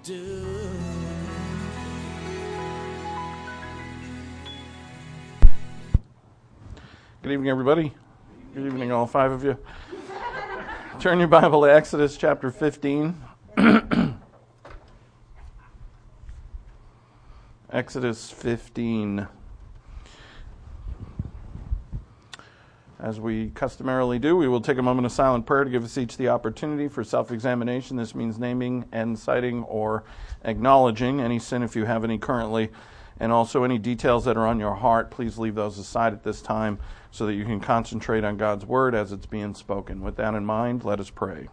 do. Good evening, everybody. Good evening, all five of you. Turn your Bible to Exodus chapter 15. Exodus 15. As we customarily do, we will take a moment of silent prayer to give us each the opportunity for self-examination. This means naming and citing or acknowledging any sin if you have any currently, and also any details that are on your heart. Please leave those aside at this time so that you can concentrate on God's word as it's being spoken. With that in mind, let us pray.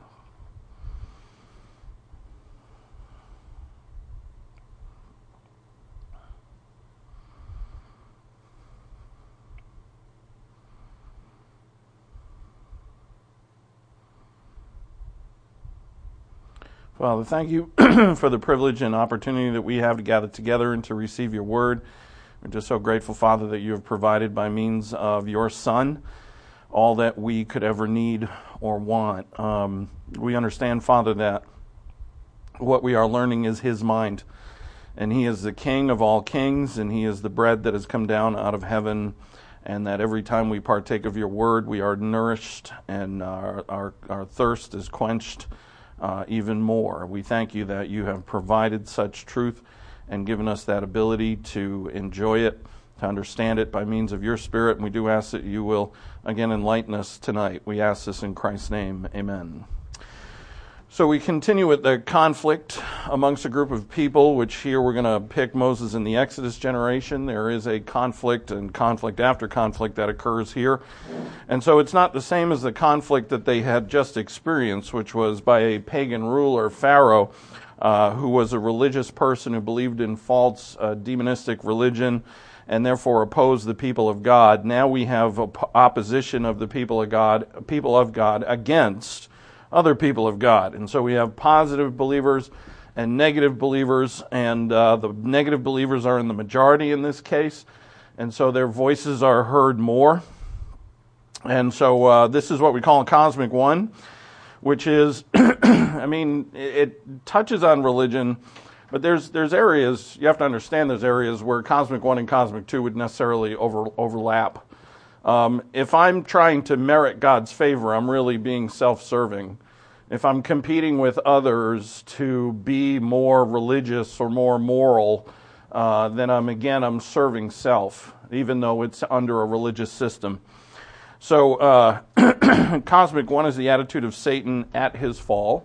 Father, thank you for the privilege and opportunity that we have to gather together and to receive your word. We're just so grateful, Father, that you have provided by means of your Son all that we could ever need or want. We understand, Father, that what we are learning is his mind, and he is the King of all kings, and he is the bread that has come down out of heaven, and that every time we partake of your word, we are nourished and our thirst is quenched even more. We thank you that you have provided such truth and given us that ability to enjoy it, to understand it by means of your Spirit. And we do ask that you will again enlighten us tonight. We ask this in Christ's name. Amen. So we continue with the conflict amongst a group of people, which here we're going to pick Moses in the Exodus generation. There is a conflict and conflict after conflict that occurs here. And so it's not the same as the conflict that they had just experienced, which was by a pagan ruler, Pharaoh, who was a religious person who believed in false demonistic religion and therefore opposed the people of God. Now we have opposition of the people of God against other people of God. And so we have positive believers and negative believers, and the negative believers are in the majority in this case, and so their voices are heard more. And so this is what we call a cosmic one, which is, it touches on religion, but there's areas, you have to understand there's areas where cosmic one and cosmic two would necessarily overlap. If I'm trying to merit God's favor, I'm really being self-serving. If I'm competing with others to be more religious or more moral, then I'm serving self, even though it's under a religious system. So cosmic one is the attitude of Satan at his fall.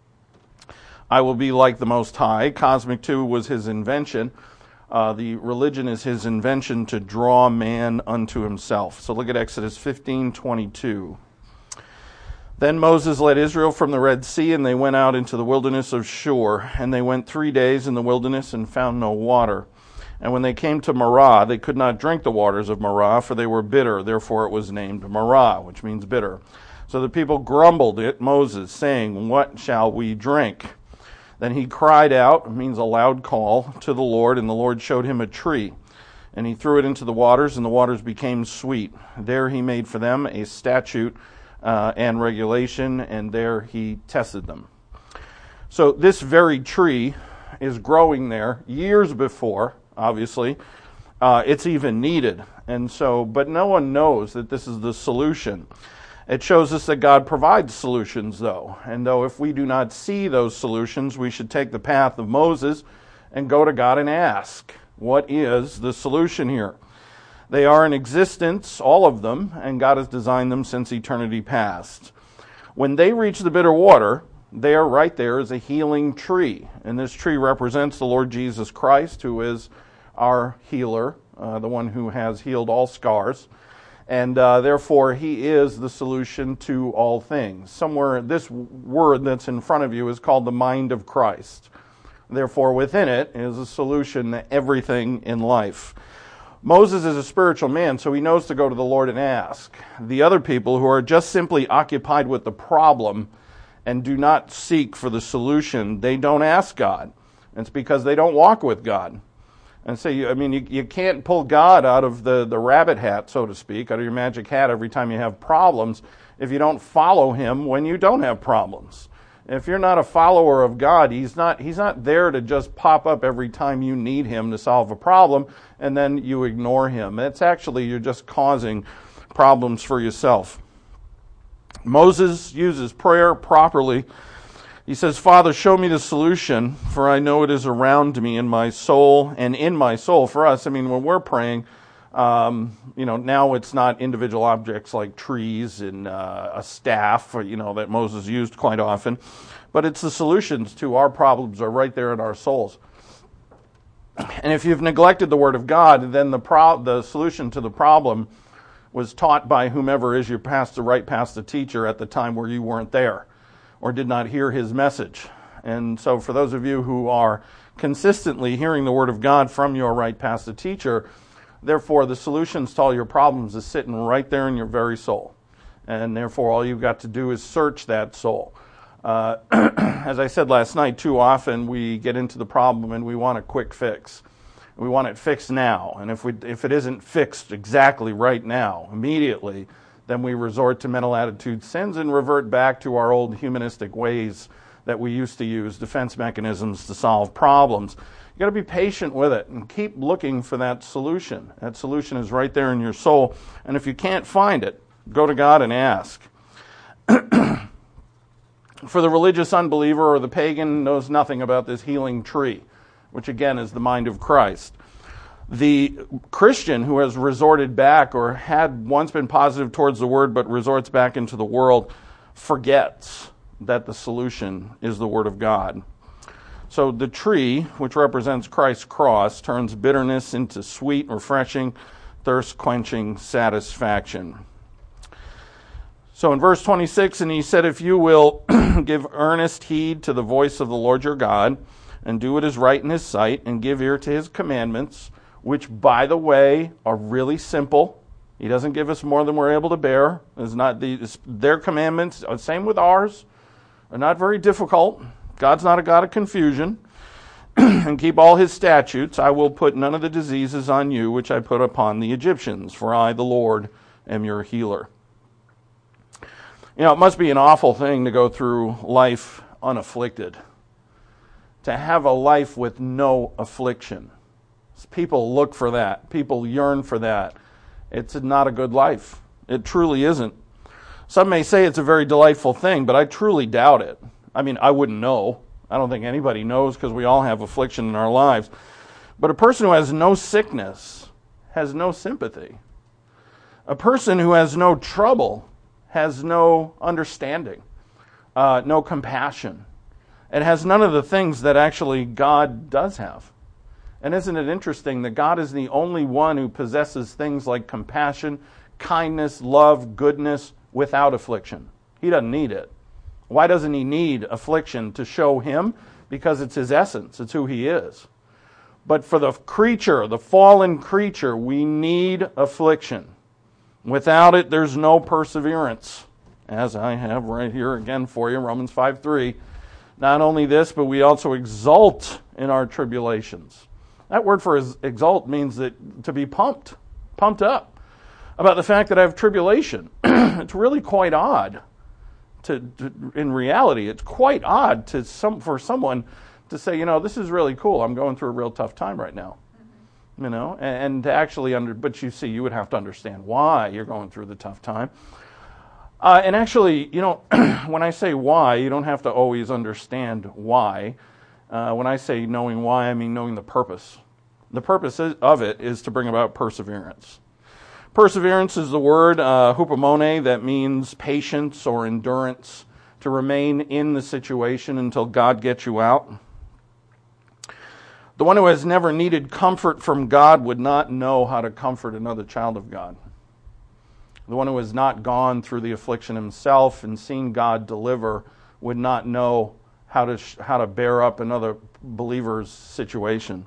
I will be like the Most High. Cosmic two was his invention. The religion is his invention to draw man unto himself. So look at Exodus 15:22. Then Moses led Israel from the Red Sea, and they went out into the wilderness of Shur. And they went 3 days in the wilderness and found no water. And when they came to Marah, they could not drink the waters of Marah, for they were bitter. Therefore it was named Marah, which means bitter. So the people grumbled at Moses, saying, "What shall we drink?" Then he cried out, it means a loud call, to the Lord, and the Lord showed him a tree. And he threw it into the waters, and the waters became sweet. There he made for them a statute and regulation, and there he tested them. So this very tree is growing there years before, obviously. It's even needed. And so, but no one knows that this is the solution. It shows us that God provides solutions, though. And though if we do not see those solutions, we should take the path of Moses and go to God and ask, what is the solution here? They are in existence, all of them, and God has designed them since eternity past. When they reach the bitter water, there, right there, is a healing tree. And this tree represents the Lord Jesus Christ, who is our healer, the one who has healed all scars. And therefore, he is the solution to all things. Somewhere, this word that's in front of you is called the mind of Christ. Therefore, within it is a solution to everything in life. Moses is a spiritual man, so he knows to go to the Lord and ask. The other people who are just simply occupied with the problem and do not seek for the solution, they don't ask God. It's because they don't walk with God. And so, you can't pull God out of the rabbit hat, so to speak, out of your magic hat every time you have problems if you don't follow him when you don't have problems. If you're not a follower of God, He's not there to just pop up every time you need Him to solve a problem, and then you ignore Him. It's actually, you're just causing problems for yourself. Moses uses prayer properly. He says, Father, show me the solution, for I know it is around me in my soul and in my soul. For us, I mean, when we're praying, now it's not individual objects like trees and a staff, that Moses used quite often, but it's the solutions to our problems are right there in our souls. And if you've neglected the Word of God, then the solution to the problem was taught by whomever is your pastor, right past the teacher at the time where you weren't there or did not hear his message. And so for those of you who are consistently hearing the Word of God from your right past the teacher, therefore the solutions to all your problems is sitting right there in your very soul. And therefore all you've got to do is search that soul. As I said last night, too often we get into the problem and we want a quick fix. We want it fixed now. And if it isn't fixed exactly right now, immediately, then we resort to mental attitude sins and revert back to our old humanistic ways that we used to use, defense mechanisms to solve problems. You've got to be patient with it and keep looking for that solution. That solution is right there in your soul. And if you can't find it, go to God and ask. For the religious unbeliever or the pagan knows nothing about this healing tree, which again is the mind of Christ. The Christian who has resorted back or had once been positive towards the Word but resorts back into the world forgets that the solution is the Word of God. So the tree, which represents Christ's cross, turns bitterness into sweet, refreshing, thirst-quenching satisfaction. So in verse 26, and he said, if you will give earnest heed to the voice of the Lord your God, and do what is right in His sight, and give ear to His commandments, which, by the way, are really simple. He doesn't give us more than we're able to bear. Their commandments, same with ours, are not very difficult. God's not a God of confusion. And keep all His statutes. I will put none of the diseases on you which I put upon the Egyptians, for I, the Lord, am your healer. It must be an awful thing to go through life unafflicted. To have a life with no affliction. People look for that. People yearn for that. It's not a good life. It truly isn't. Some may say it's a very delightful thing, but I truly doubt it. I mean, I wouldn't know. I don't think anybody knows because we all have affliction in our lives. But a person who has no sickness has no sympathy. A person who has no trouble has no understanding, no compassion. It has none of the things that actually God does have. And isn't it interesting that God is the only one who possesses things like compassion, kindness, love, goodness without affliction? He doesn't need it. Why doesn't He need affliction to show Him? Because it's His essence. It's who He is. But for the creature, the fallen creature, we need affliction. Without it, there's no perseverance. As I have right here again for you, Romans 5:3. Not only this, but we also exult in our tribulations. That word for exult means that to be pumped up about the fact that I have tribulation. It's really quite odd. In reality, it's quite odd for someone to say, this is really cool. I'm going through a real tough time right now. And to actually but you see, you would have to understand why you're going through the tough time. And actually, when I say why, you don't have to always understand why. When I say knowing why, I mean knowing the purpose. The purpose of it is to bring about perseverance. Perseverance is the word hupomone that means patience or endurance, to remain in the situation until God gets you out. The one who has never needed comfort from God would not know how to comfort another child of God. The one who has not gone through the affliction himself and seen God deliver would not know how to bear up another believer's situation.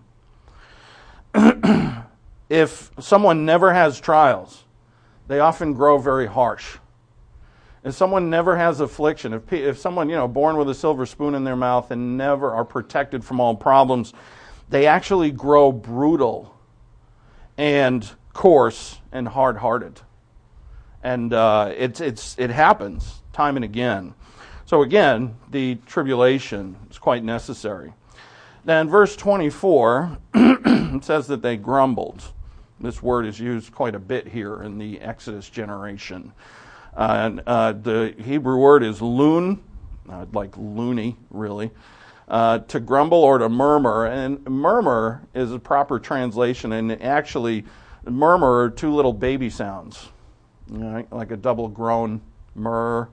If someone never has trials, they often grow very harsh. If someone never has affliction, if someone, born with a silver spoon in their mouth and never are protected from all problems, they actually grow brutal and coarse and hard-hearted. And it happens time and again. So again, the tribulation is quite necessary. Now in verse 24, it says that they grumbled. This word is used quite a bit here in the Exodus generation. The Hebrew word is loon, like loony, really, to grumble or to murmur. And murmur is a proper translation, and actually, murmur are two little baby sounds, like a double groan, murr.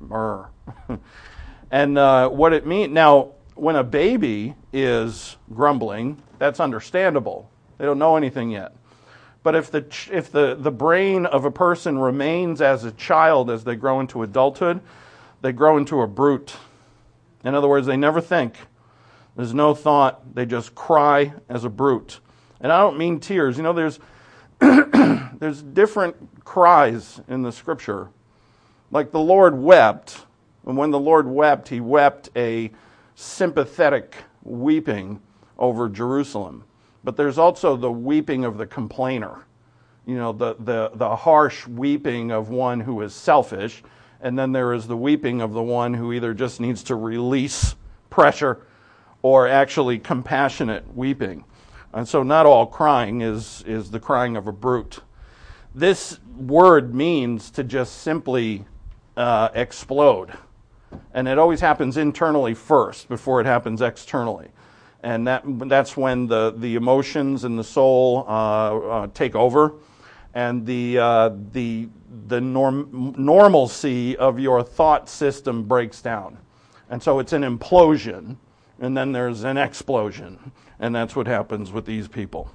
And what it means, now, when a baby is grumbling, that's understandable. They don't know anything yet. But if the brain of a person remains as a child as they grow into adulthood, they grow into a brute. In other words, they never think. There's no thought. They just cry as a brute. And I don't mean tears. There's there's different cries in the Scripture. Like the Lord wept, and when the Lord wept, he wept a sympathetic weeping over Jerusalem. But there's also the weeping of the complainer, the harsh weeping of one who is selfish, and then there is the weeping of the one who either just needs to release pressure or actually compassionate weeping. And so not all crying is the crying of a brute. This word means to just simply explode. And it always happens internally first before it happens externally. And that's when the emotions and the soul take over, and the normalcy of your thought system breaks down. And so it's an implosion, and then there's an explosion. And that's what happens with these people.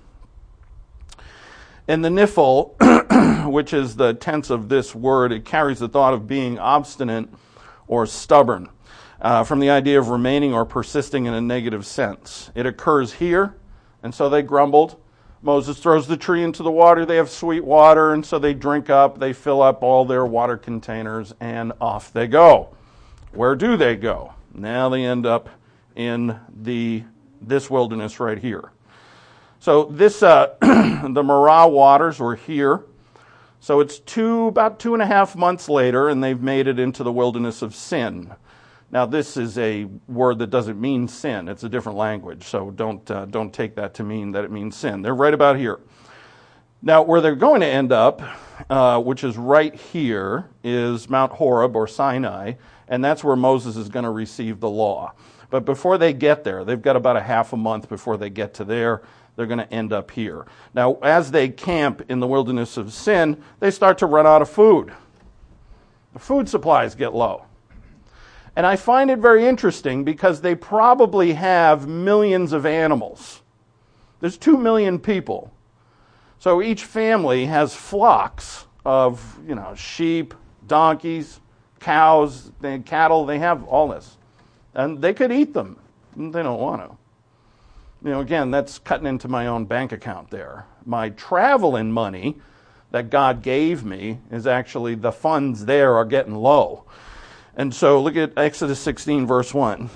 In the niphal, which is the tense of this word, it carries the thought of being obstinate or stubborn. From the idea of remaining or persisting in a negative sense. It occurs here, and so they grumbled. Moses throws the tree into the water. They have sweet water, and so they drink up. They fill up all their water containers, and off they go. Where do they go? Now they end up in this wilderness right here. So this, the Marah waters were here. So it's about 2.5 months later, and they've made it into the wilderness of Sin. Now, this is a word that doesn't mean sin. It's a different language, so don't take that to mean that it means sin. They're right about here. Now, where they're going to end up, which is right here, is Mount Horeb or Sinai, and that's where Moses is going to receive the law. But before they get there, they've got about a half a month before they get to there. They're going to end up here. Now, as they camp in the wilderness of Sin, they start to run out of food. The food supplies get low. And I find it very interesting because they probably have millions of animals. There's 2 million people. So each family has flocks of, sheep, donkeys, cows, cattle. They have all this. And they could eat them. They don't want to. Again, that's cutting into my own bank account there. My traveling money that God gave me is actually, the funds there are getting low. And so look at Exodus 16, verse 1.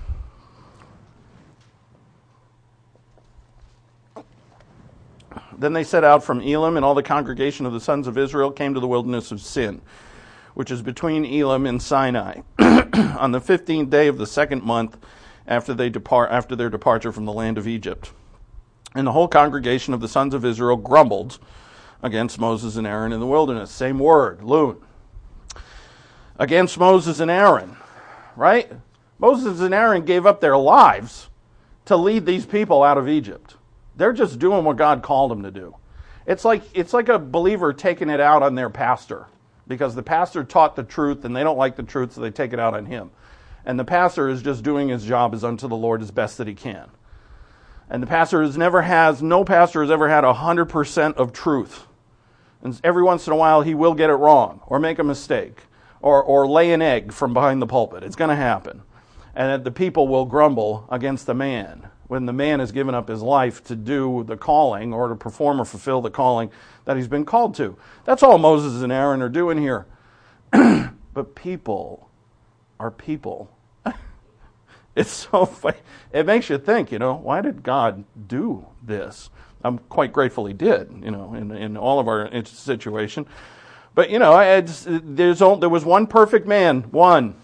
Then they set out from Elim, and all the congregation of the sons of Israel came to the wilderness of Sin, which is between Elim and Sinai, on the 15th day of the second month after their departure from the land of Egypt. And the whole congregation of the sons of Israel grumbled against Moses and Aaron in the wilderness. Same word, loon. Against Moses and Aaron, right? Moses and Aaron gave up their lives to lead these people out of Egypt. They're just doing what God called them to do. It's like a believer taking it out on their pastor, because the pastor taught the truth and they don't like the truth, so they take it out on him. And the pastor is just doing his job as unto the Lord as best that he can. And no pastor has ever had 100% of truth. And every once in a while he will get it wrong or make a mistake. Or lay an egg from behind the pulpit. It's going to happen. And that the people will grumble against the man when the man has given up his life to do the calling or to perform or fulfill the calling that he's been called to. That's all Moses and Aaron are doing here. But people are people. It's so funny. It makes you think, why did God do this? I'm quite grateful he did, in all of our situation. But, there was one perfect man, one.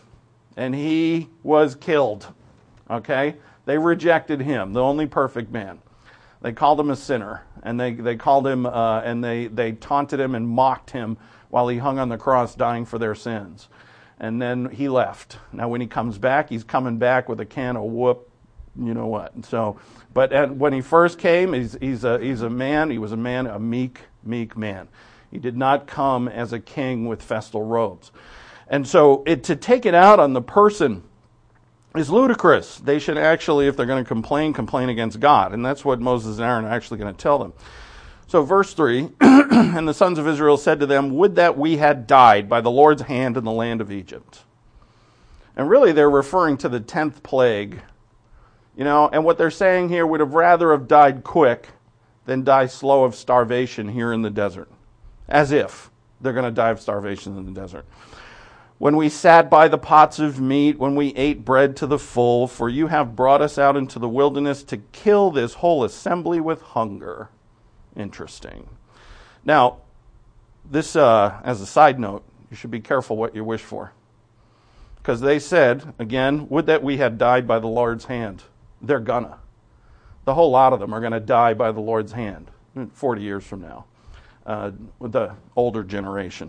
and he was killed. Okay? They rejected him, the only perfect man. They called him a sinner, and they called him, and they taunted him and mocked him while he hung on the cross dying for their sins. And then he left. Now when he comes back, he's coming back with a can of whoop, you know what. So, but when he first came, he's a man. He was a meek man. He did not come as a king with festal robes. And so to take it out on the person is ludicrous. They should actually, if they're going to complain against God. And that's what Moses and Aaron are actually going to tell them. So verse 3, and the sons of Israel said to them, would that we had died by the Lord's hand in the land of Egypt. And really they're referring to the 10th plague. You know, and what they're saying here, would have rather have died quick than die slow of starvation here in the desert. As if they're going to die of starvation in the desert. When we sat by the pots of meat, when we ate bread to the full, for you have brought us out into the wilderness to kill this whole assembly with hunger. Interesting. Now, this, as a side note, you should be careful what you wish for. Because they said, again, would that we had died by the Lord's hand. They're gonna. The whole lot of them are going to die by the Lord's hand 40 years from now, with the older generation.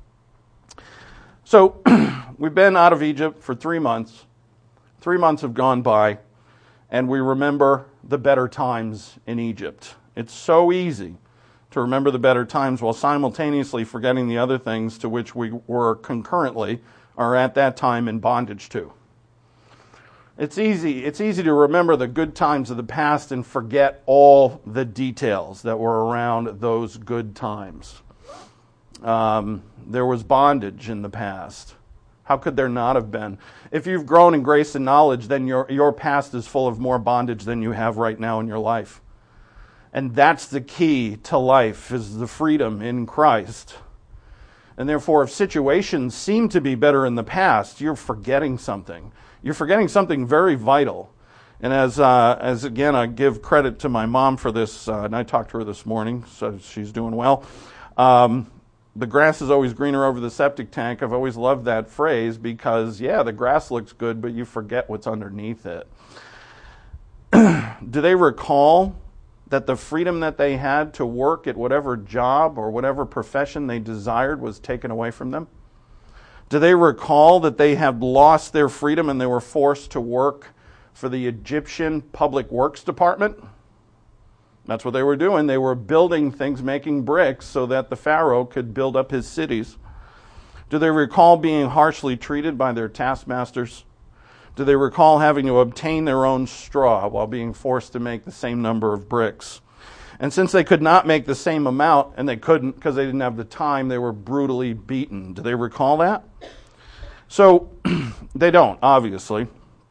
So we've been out of Egypt for 3 months. 3 months have gone by, and we remember the better times in Egypt. It's so easy to remember the better times while simultaneously forgetting the other things to which we were concurrently or at that time in bondage to. It's easy to remember the good times of the past and forget all the details that were around those good times. There was bondage in the past. How could there not have been? If you've grown in grace and knowledge, then your past is full of more bondage than you have right now in your life. And that's the key to life, is the freedom in Christ. And therefore, if situations seem to be better in the past, you're forgetting something. You're forgetting something very vital. And as again, I give credit to my mom for this, and I talked to her this morning, so she's doing well. The grass is always greener over the septic tank. I've always loved that phrase because, yeah, the grass looks good, but you forget what's underneath it. Do they recall that the freedom that they had to work at whatever job or whatever profession they desired was taken away from them? Do they recall that they had lost their freedom and they were forced to work for the Egyptian Public Works Department? That's what they were doing. They were building things, making bricks, so that the Pharaoh could build up his cities. Do they recall being harshly treated by their taskmasters? Do they recall having to obtain their own straw while being forced to make the same number of bricks? And since they could not make the same amount, and they couldn't because they didn't have the time, they were brutally beaten. Do they recall that? So, they don't, obviously.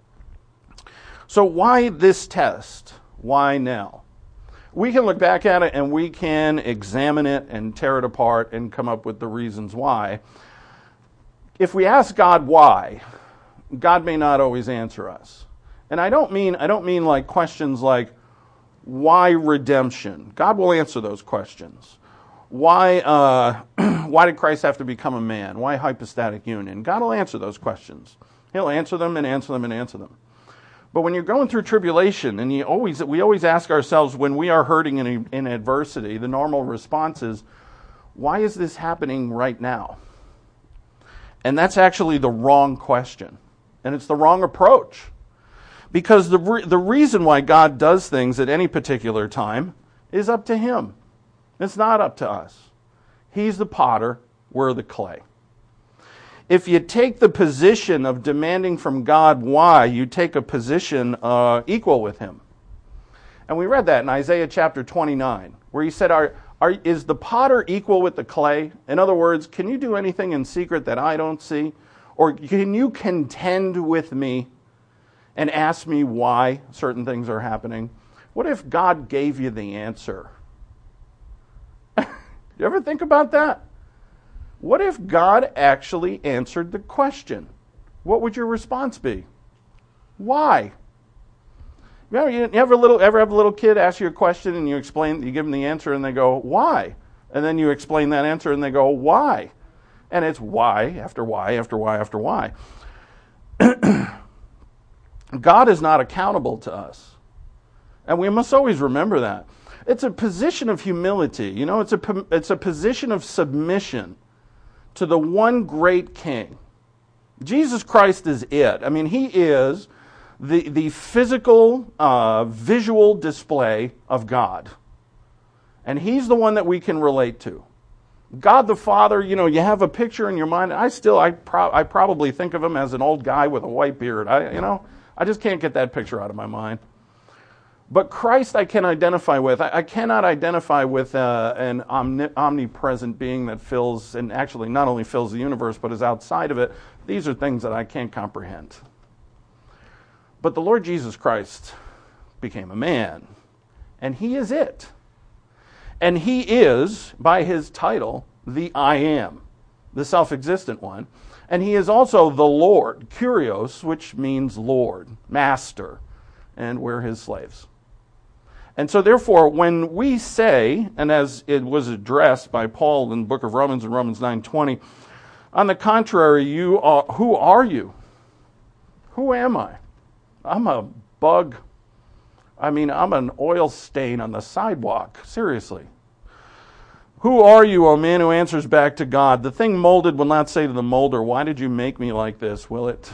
So why this test? Why now? We can look back at it and we can examine it and tear it apart and come up with the reasons why. If we ask God why, God may not always answer us. And I don't mean like questions like, why redemption? God will answer those questions. Why did Christ have to become a man? Why hypostatic union? God will answer those questions. He'll answer them and answer them and answer them. But when you're going through tribulation, and we always ask ourselves when we are hurting in adversity, the normal response is, why is this happening right now? And that's actually the wrong question. And it's the wrong approach. Because the reason why God does things at any particular time is up to Him. It's not up to us. He's the potter, we're the clay. If you take the position of demanding from God why, you take a position equal with Him. And we read that in Isaiah chapter 29, where He said, is the potter equal with the clay? In other words, can you do anything in secret that I don't see? Or can you contend with me and ask me why certain things are happening? What if God gave you the answer? You ever think about that? What if God actually answered the question? What would your response be? Why? You ever have a little kid ask you a question and you give them the answer and they go, why? And then you explain that answer and they go, why? And it's why after why after why after why. God is not accountable to us. And we must always remember that. It's a position of humility. It's a position of submission to the one great King. Jesus Christ is it. I mean, he is the physical, visual display of God. And he's the one that we can relate to. God the Father, you have a picture in your mind. I probably think of him as an old guy with a white beard. I just can't get that picture out of my mind. But Christ I can identify with. I cannot identify with an omnipresent being that fills, and actually not only fills the universe, but is outside of it. These are things that I can't comprehend. But the Lord Jesus Christ became a man, and he is it. And he is, by his title, the I Am, the self-existent one. And he is also the Lord, Kyrios, which means Lord, Master, and we're his slaves. And so therefore, when we say, and as it was addressed by Paul in the book of Romans, in Romans 9:20, on the contrary, who are you? Who am I? I'm a bug. I'm an oil stain on the sidewalk. Seriously. Who are you, O man, who answers back to God? The thing molded will not say to the molder, why did you make me like this, will it?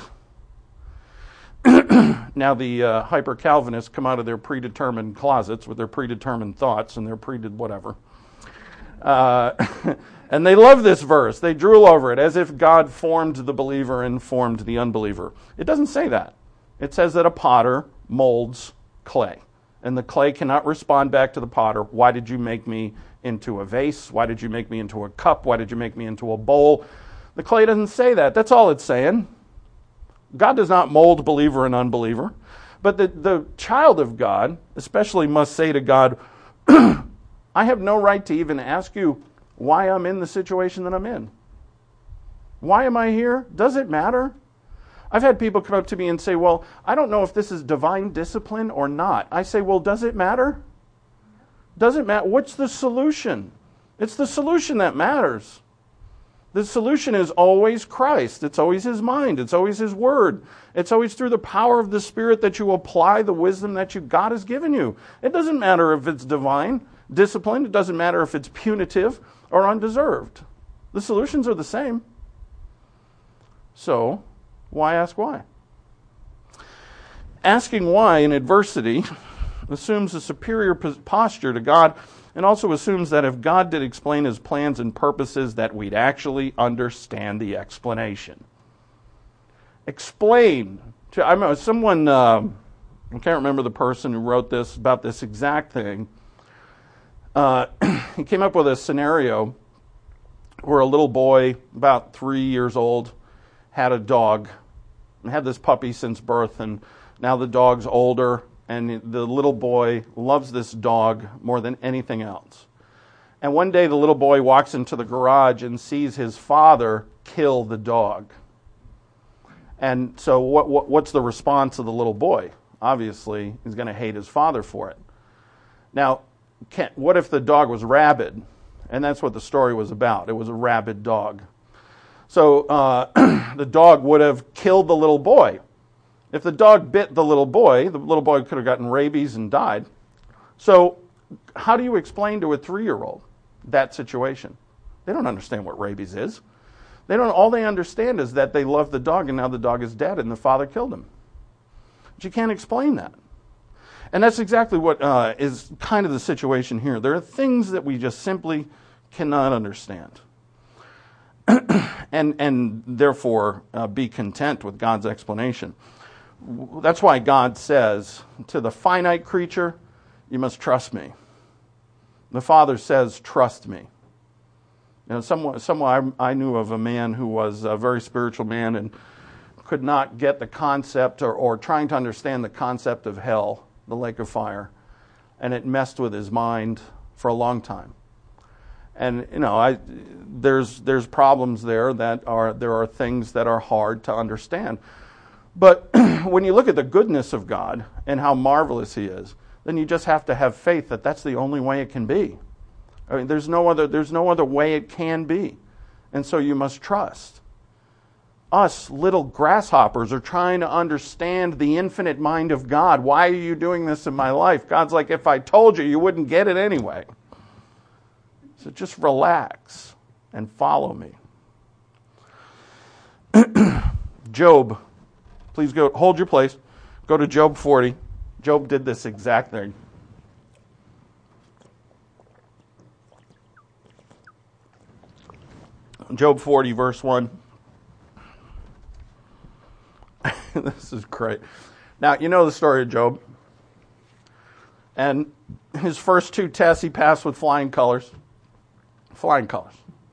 Now the hyper-Calvinists come out of their predetermined closets with their predetermined thoughts and their whatever. And they love this verse. They drool over it as if God formed the believer and formed the unbeliever. It doesn't say that. It says that a potter molds clay. And the clay cannot respond back to the potter. Why did you make me into a vase? Why did you make me into a cup? Why did you make me into a bowl? The clay doesn't say that. That's all it's saying. God does not mold believer and unbeliever. But the child of God especially must say to God, I have no right to even ask you why I'm in the situation that I'm in. Why am I here? Does it matter? I've had people come up to me and say, well, I don't know if this is divine discipline or not. I say, well, does it matter? Does it matter? What's the solution? It's the solution that matters. The solution is always Christ. It's always his mind. It's always his word. It's always through the power of the Spirit that you apply the wisdom that God has given you. It doesn't matter if it's divine discipline. It doesn't matter if it's punitive or undeserved. The solutions are the same. So, why ask why? Asking why in adversity assumes a superior posture to God, and also assumes that if God did explain his plans and purposes, that we'd actually understand the explanation. Explain. I remember someone, I can't remember the person who wrote this, about this exact thing. He came up with a scenario where a little boy, about 3 years old, had a dog, and had this puppy since birth, and now the dog's older, and the little boy loves this dog more than anything else. And one day the little boy walks into the garage and sees his father kill the dog. And so what's the response of the little boy? Obviously, he's going to hate his father for it. Now, what if the dog was rabid? And that's what the story was about. It was a rabid dog. So the dog would have killed the little boy. If the dog bit the little boy could have gotten rabies and died. So how do you explain to a 3-year-old that situation? They don't understand what rabies is. All they understand is that they love the dog and now the dog is dead and the father killed him. But you can't explain that. And that's exactly what is kind of the situation here. There are things that we just simply cannot understand. and therefore be content with God's explanation. That's why God says to the finite creature, you must trust me. The Father says, trust me. Someone I knew of a man who was a very spiritual man and could not get the concept or trying to understand the concept of hell, the lake of fire, and it messed with his mind for a long time. And there's problems there there are things that are hard to understand. But when you look at the goodness of God and how marvelous he is, then you just have to have faith that that's the only way it can be. I mean, there's no other way it can be. And so you must trust. us little grasshoppers are trying to understand the infinite mind of God. Why are you doing this in my life? God's like, if I told you, you wouldn't get it anyway. So just relax and follow me. Job, please go, hold your place. Go to Job 40. Job did this exact thing. Job 40, verse 1. This is great. Now, you know the story of Job. And his first two tests he passed with flying colors. Flying colors.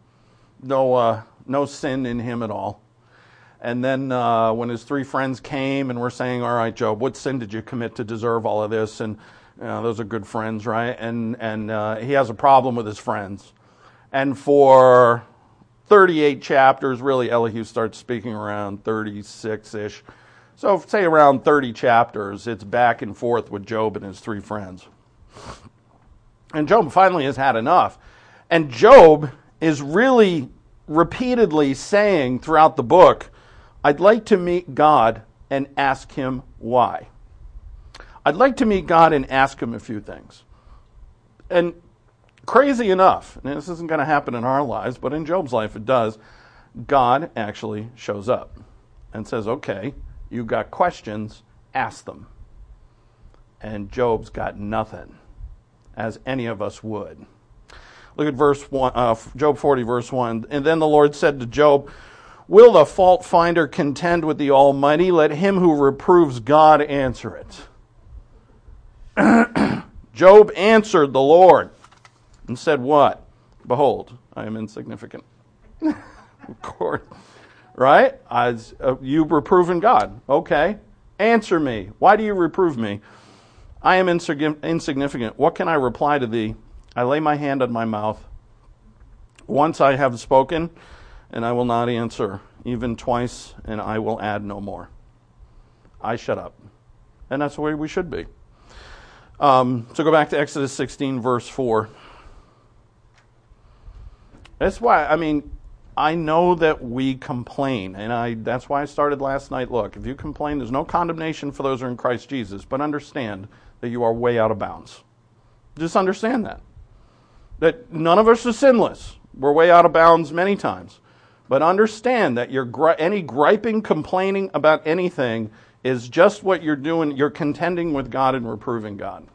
No sin in him at all. And then when his three friends came and were saying, all right, Job, what sin did you commit to deserve all of this? And those are good friends, right? And he has a problem with his friends. And for 38 chapters, really, Elihu starts speaking around 36-ish. So say around 30 chapters, it's back and forth with Job and his three friends. And Job finally has had enough. And Job is really repeatedly saying throughout the book, I'd like to meet God and ask him why. I'd like to meet God and ask him a few things. And crazy enough, and this isn't going to happen in our lives, but in Job's life it does, God actually shows up and says, okay, you got questions, ask them. And Job's got nothing, as any of us would. Look at verse 1, Job 40, verse 1. And then the Lord said to Job, will the fault finder contend with the Almighty? Let him who reproves God answer it. Job answered the Lord and said what? Behold, I am insignificant. Of course. Right? You've reproven God. Okay. Answer me. Why do you reprove me? I am insignificant. What can I reply to thee? I lay my hand on my mouth. Once I have spoken, and I will not answer. Even twice, and I will add no more. I shut up. And that's the way we should be. So go back to Exodus 16, verse 4. That's why, I know that we complain, and that's why I started last night. Look, if you complain, there's no condemnation for those who are in Christ Jesus, but understand that you are way out of bounds. Just understand that. That none of us are sinless. We're way out of bounds many times. But understand that any griping, complaining about anything is just what you're doing. You're contending with God and reproving God.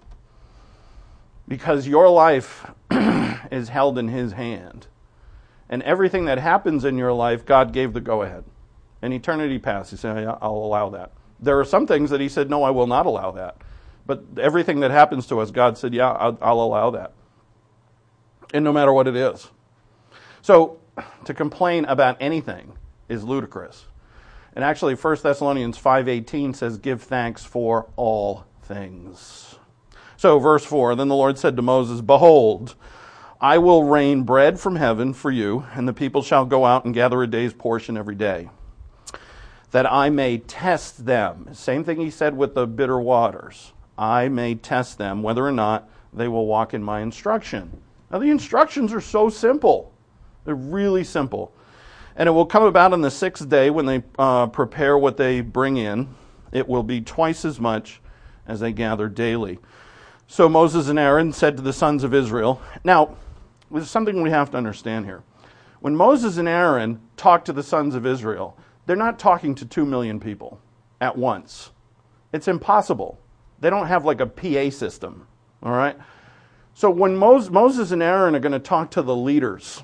Because your life is held in his hand. And everything that happens in your life, God gave the go-ahead. In eternity past, he said, yeah, I'll allow that. There are some things that he said, no, I will not allow that. But everything that happens to us, God said, yeah, I'll allow that. And no matter what it is. So, to complain about anything is ludicrous. And actually, 1 Thessalonians 5:18 says, give thanks for all things. So, verse 4, then the Lord said to Moses, behold, I will rain bread from heaven for you, and the people shall go out and gather a day's portion every day, that I may test them. Same thing he said with the bitter waters. I may test them whether or not they will walk in my instruction. Now, the instructions are so simple. They're really simple. And it will come about on the sixth day when they prepare what they bring in. It will be twice as much as they gather daily. So Moses and Aaron said to the sons of Israel. Now, there's something we have to understand here. When Moses and Aaron talk to the sons of Israel, they're not talking to 2 million people at once. It's impossible. They don't have like a PA system. All right? So when Moses and Aaron are going to talk to the leaders,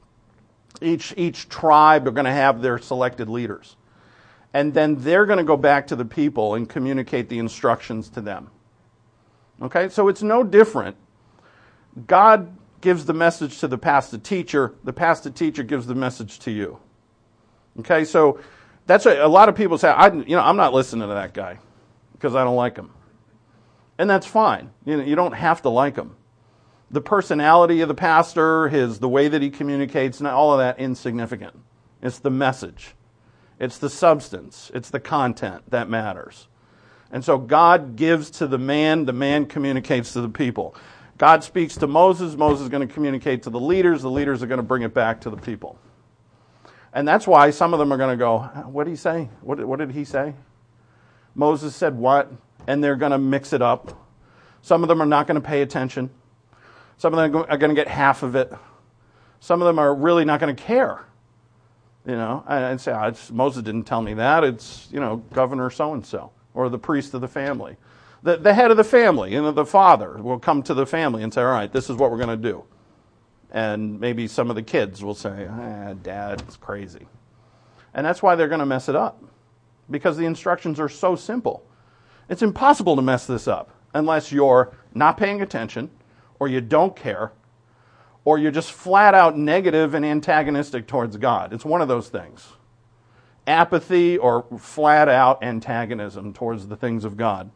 each tribe are going to have their selected leaders. And then they're going to go back to the people and communicate the instructions to them. Okay, so it's no different. God gives the message to the pastor teacher gives the message to you. Okay, so that's a lot of people say, I'm not listening to that guy because I don't like him. And that's fine. You don't have to like him. The personality of the pastor, the way that he communicates, and all of that, insignificant. It's the message. It's the substance. It's the content that matters. And so God gives to the man communicates to the people. God speaks to Moses is going to communicate to the leaders are going to bring it back to the people. And that's why some of them are going to go, what did he say? What did he say? Moses said what? And they're going to mix it up. Some of them are not going to pay attention. Some of them are going to get half of it. Some of them are really not going to care. And say, Moses didn't tell me that. It's, Governor so-and-so or the priest of the family. The head of the family, the father will come to the family and say, all right, this is what we're going to do. And maybe some of the kids will say, Dad, it's crazy. And that's why they're going to mess it up. Because the instructions are so simple. It's impossible to mess this up unless you're not paying attention, or you don't care, or you're just flat out negative and antagonistic towards God. It's one of those things. Apathy or flat out antagonism towards the things of God.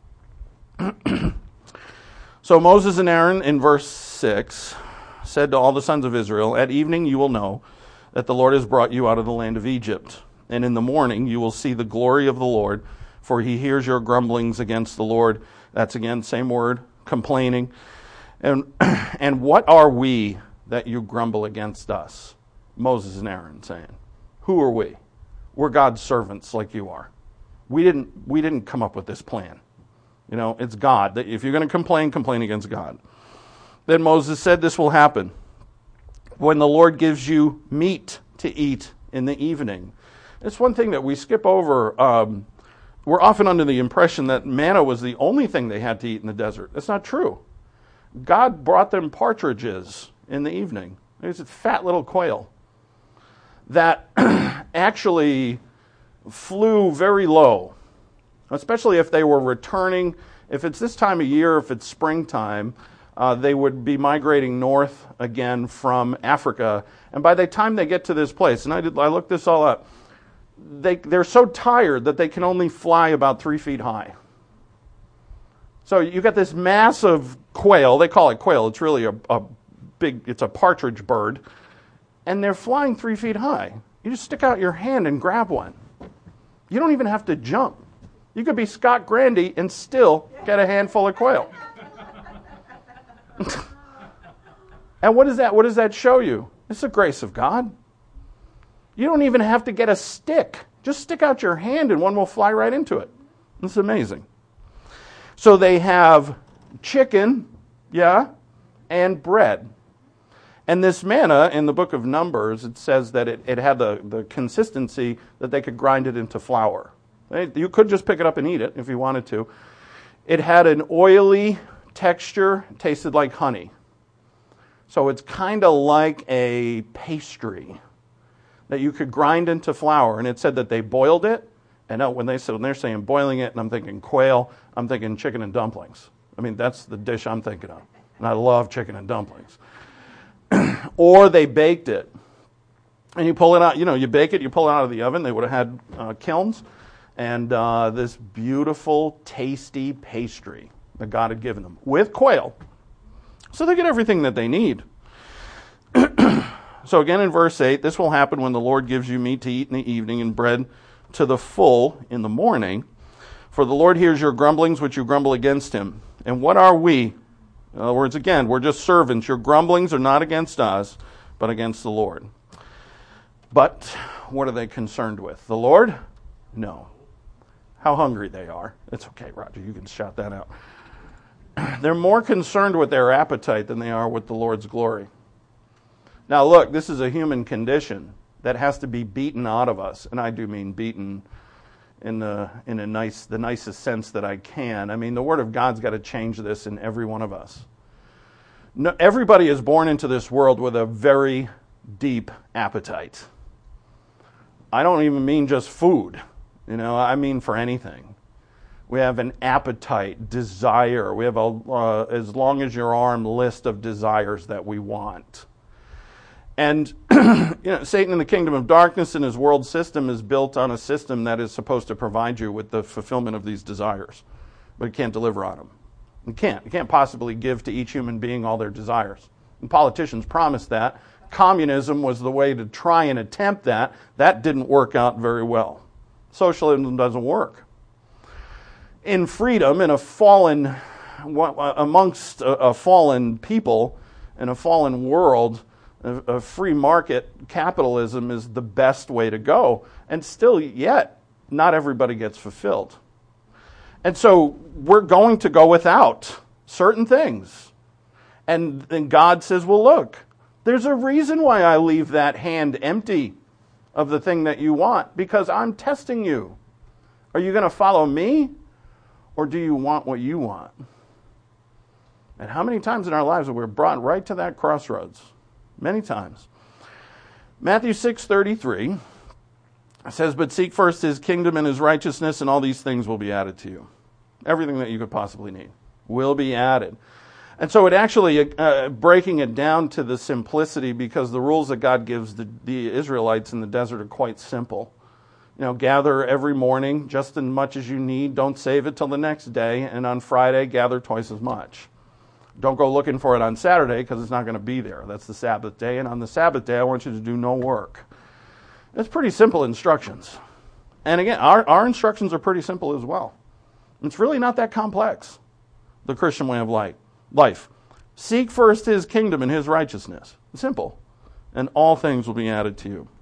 So Moses and Aaron, in verse 6, said to all the sons of Israel, at evening you will know that the Lord has brought you out of the land of Egypt. And in the morning you will see the glory of the Lord, for he hears your grumblings against the Lord. That's again, same word, complaining. And what are we that you grumble against us? Moses and Aaron saying, who are we? We're God's servants like you are. We didn't come up with this plan. It's God. If you're going to complain against God. Then Moses said, this will happen when the Lord gives you meat to eat in the evening. It's one thing that we skip over. We're often under the impression that manna was the only thing they had to eat in the desert. That's not true. God brought them partridges in the evening. There's a fat little quail that actually flew very low, especially if they were returning. If it's this time of year, if it's springtime, they would be migrating north again from Africa. And by the time they get to this place, and I looked this all up, they're so tired that they can only fly about 3 feet high. So you got this massive quail. They call it quail. It's really it's a partridge bird. And they're flying 3 feet high. You just stick out your hand and grab one. You don't even have to jump. You could be Scott Grandy and still get a handful of quail. And what does that show you? It's the grace of God. You don't even have to get a stick. Just stick out your hand and one will fly right into it. It's amazing. So they have chicken, and bread. And this manna, in the book of Numbers, it says that it had the consistency that they could grind it into flour. You could just pick it up and eat it if you wanted to. It had an oily texture, tasted like honey. So it's kind of like a pastry that you could grind into flour. And it said that they boiled it. And when they're saying boiling it, and I'm thinking quail, I'm thinking chicken and dumplings. I mean, that's the dish I'm thinking of. And I love chicken and dumplings. Or they baked it. And you pull it out, you bake it, you pull it out of the oven. They would have had kilns. And this beautiful, tasty pastry that God had given them with quail. So they get everything that they need. So again in verse 8, this will happen when the Lord gives you meat to eat in the evening and bread to the full in the morning. For the Lord hears your grumblings which you grumble against him. And what are we? In other words, again, we're just servants. Your grumblings are not against us, but against the Lord. But what are they concerned with? The Lord? No. How hungry they are. It's okay, Roger, you can shout that out. They're more concerned with their appetite than they are with the Lord's glory. Now look, this is a human condition that has to be beaten out of us. And I do mean beaten in the nicest sense that I can. I mean, the Word of God's got to change this in every one of us. No, everybody is born into this world with a very deep appetite. I don't even mean just food. I mean for anything. We have an appetite, desire. We have as long as your arm list of desires that we want. And Satan in the kingdom of darkness and his world system is built on a system that is supposed to provide you with the fulfillment of these desires. But it can't deliver on them. It can't. It can't possibly give to each human being all their desires. And politicians promised that. Communism was the way to try and attempt that. That didn't work out very well. Socialism doesn't work. In freedom, in amongst a fallen people, in a fallen world, A free market capitalism is the best way to go. And still yet, not everybody gets fulfilled. And so we're going to go without certain things. And then God says, well, look, there's a reason why I leave that hand empty of the thing that you want, because I'm testing you. Are you going to follow me, or do you want what you want? And how many times in our lives have we brought right to that crossroads? Many times. Matthew 6:33 says, but seek first his kingdom and his righteousness, and all these things will be added to you. Everything that you could possibly need will be added. And so it actually, breaking it down to the simplicity, because the rules that God gives the Israelites in the desert are quite simple. Gather every morning just as much as you need. Don't save it till the next day. And on Friday, gather twice as much. Don't go looking for it on Saturday, because it's not going to be there. That's the Sabbath day. And on the Sabbath day, I want you to do no work. It's pretty simple instructions. And again, our instructions are pretty simple as well. It's really not that complex, the Christian way of life. Seek first his kingdom and his righteousness. Simple. And all things will be added to you.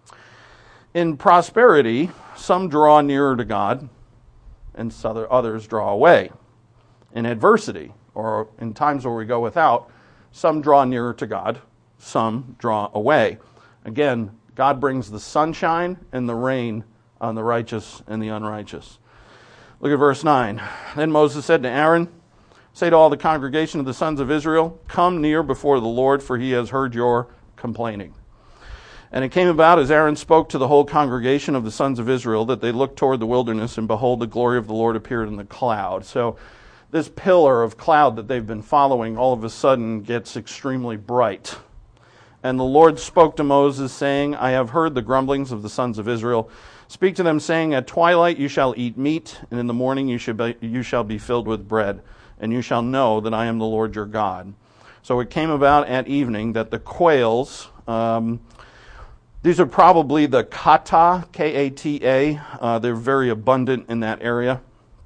In prosperity, some draw nearer to God, and others draw away. In adversity, or in times where we go without, some draw nearer to God, some draw away. Again, God brings the sunshine and the rain on the righteous and the unrighteous. Look at verse 9. Then Moses said to Aaron, say to all the congregation of the sons of Israel, come near before the Lord, for he has heard your complaining. And it came about, as Aaron spoke to the whole congregation of the sons of Israel, that they looked toward the wilderness, and behold, the glory of the Lord appeared in the cloud. So this pillar of cloud that they've been following all of a sudden gets extremely bright. And the Lord spoke to Moses, saying, I have heard the grumblings of the sons of Israel. Speak to them, saying, at twilight you shall eat meat, and in the morning you shall be filled with bread, and you shall know that I am the Lord your God. So it came about at evening that the quails, these are probably the kata, K-A-T-A, they're very abundant in that area,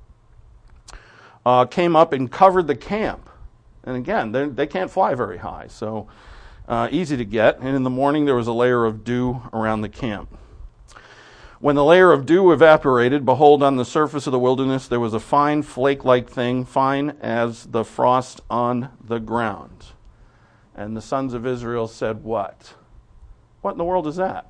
came up and covered the camp. And again, they can't fly very high, so easy to get. And in the morning there was a layer of dew around the camp. When the layer of dew evaporated, behold, on the surface of the wilderness there was a fine flake-like thing, fine as the frost on the ground. And the sons of Israel said, what? What in the world is that?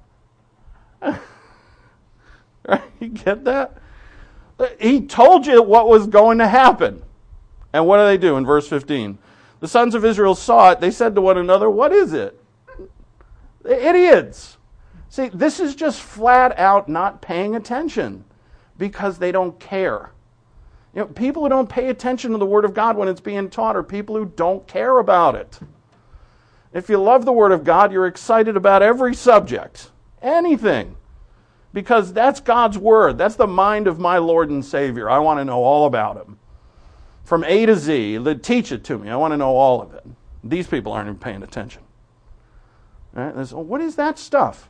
Right? You get that? He told you what was going to happen. And what do? In verse 15? The sons of Israel saw it. They said to one another, what is it? The idiots. See, this is just flat out not paying attention because they don't care. People who don't pay attention to the Word of God when it's being taught are people who don't care about it. If you love the Word of God, you're excited about every subject, anything, because that's God's Word. That's the mind of my Lord and Savior. I want to know all about Him. From A to Z, teach it to me. I want to know all of it. These people aren't even paying attention. Right? What is that stuff?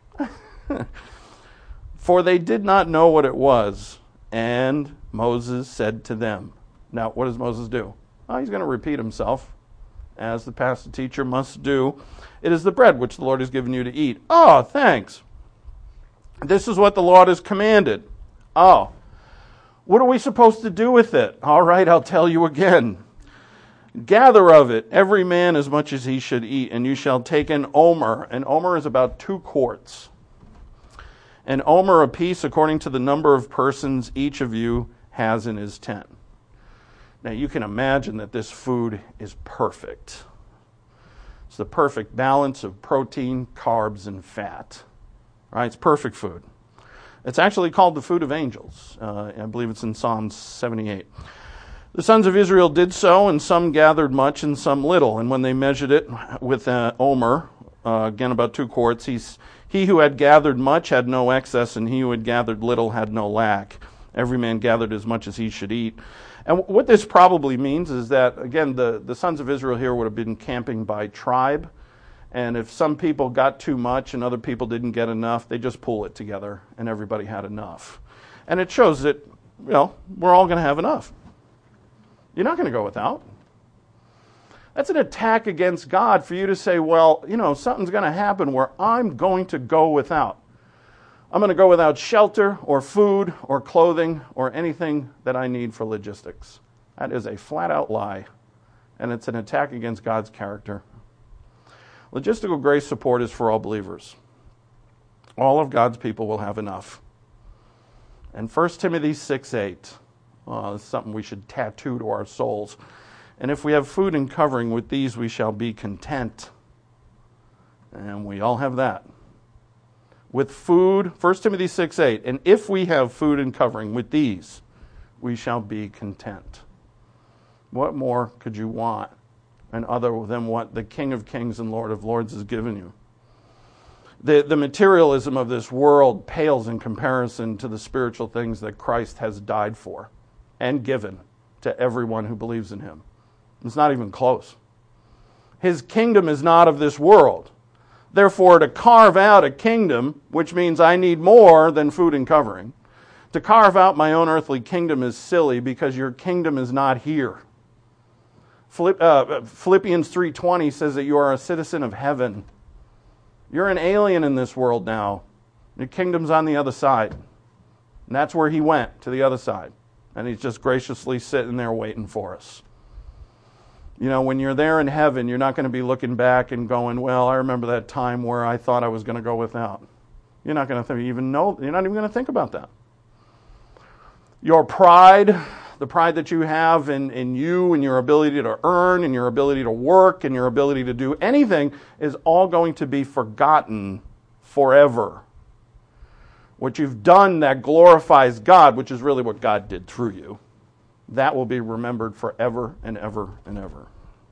For they did not know what it was, and Moses said to them. Now, what does Moses do? Oh, he's going to repeat himself, as the pastor teacher must do. It is the bread which the Lord has given you to eat. Oh, thanks. This is what the Lord has commanded. Oh, what are we supposed to do with it? All right, I'll tell you again. Gather of it, every man as much as he should eat, and you shall take an omer. An omer is about 2 quarts. An omer apiece according to the number of persons each of you has in his tent. Now you can imagine that this food is perfect. It's the perfect balance of protein, carbs, and fat. Right? It's perfect food. It's actually called the food of angels. I believe it's in Psalm 78. The sons of Israel did so, and some gathered much and some little. And when they measured it with an omer, again about 2 quarts, he who had gathered much had no excess, and he who had gathered little had no lack. Every man gathered as much as he should eat. And what this probably means is that, again, the sons of Israel here would have been camping by tribe. And if some people got too much and other people didn't get enough, they just pool it together, and everybody had enough. And it shows that, we're all going to have enough. You're not going to go without. That's an attack against God for you to say, well, something's going to happen where I'm going to go without. I'm going to go without shelter or food or clothing or anything that I need for logistics. That is a flat-out lie, and it's an attack against God's character. Logistical grace support is for all believers. All of God's people will have enough. And 1 Timothy 6:8, it's something we should tattoo to our souls. And if we have food and covering, with these we shall be content. And we all have that. With food, 1 Timothy 6:8, and if we have food and covering, with these we shall be content. What more could you want, and other than what the King of Kings and Lord of Lords has given you? The materialism of this world pales in comparison to the spiritual things that Christ has died for and given to everyone who believes in him. It's not even close. His kingdom is not of this world. Therefore, to carve out a kingdom, which means I need more than food and covering, to carve out my own earthly kingdom is silly because your kingdom is not here. Philippians 3:20 says that you are a citizen of heaven. You're an alien in this world now. Your kingdom's on the other side. And that's where he went, to the other side. And he's just graciously sitting there waiting for us. When you're there in heaven, you're not going to be looking back and going, well, I remember that time where I thought I was going to go without. You're not going to you're not even going to think about that. Your pride, the pride that you have in you and your ability to earn and your ability to work and your ability to do anything is all going to be forgotten forever. What you've done that glorifies God, which is really what God did through you, that will be remembered forever and ever and ever.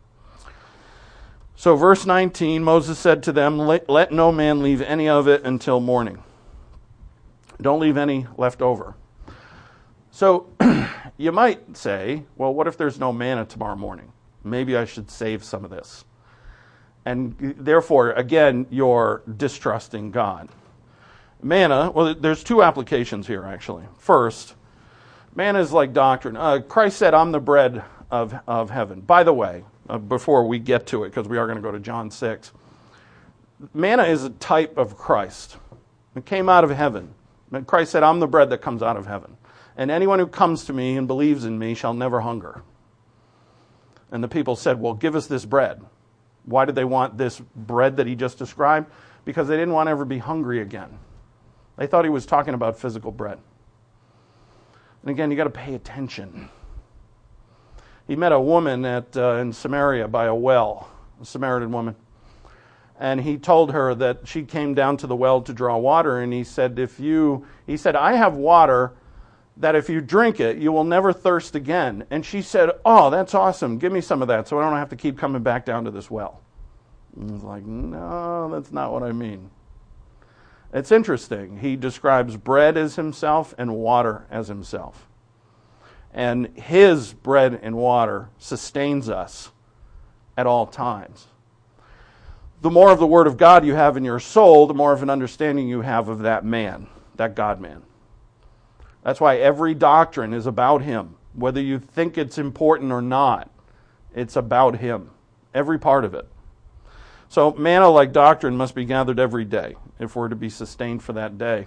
So verse 19, Moses said to them, let no man leave any of it until morning. Don't leave any left over. So you might say, well, what if there's no manna tomorrow morning? Maybe I should save some of this. And therefore, again, you're distrusting God. Manna, well, there's two applications here, actually. First, manna is like doctrine. Christ said, I'm the bread of heaven. By the way, before we get to it, because we are going to go to John 6, manna is a type of Christ. It came out of heaven. And Christ said, I'm the bread that comes out of heaven. And anyone who comes to me and believes in me shall never hunger. And the people said, well, give us this bread. Why did they want this bread that he just described? Because they didn't want to ever be hungry again. They thought he was talking about physical bread. And again, you got to pay attention. He met a woman in Samaria by a well, a Samaritan woman. And he told her that she came down to the well to draw water. And he said, I have water that if you drink it, you will never thirst again. And she said, oh, that's awesome. Give me some of that so I don't have to keep coming back down to this well. And he's like, no, that's not what I mean. It's interesting. He describes bread as himself and water as himself. And his bread and water sustains us at all times. The more of the Word of God you have in your soul, the more of an understanding you have of that man, that God-man. That's why every doctrine is about him. Whether you think it's important or not, it's about him. Every part of it. So manna like doctrine must be gathered every day if we're to be sustained for that day.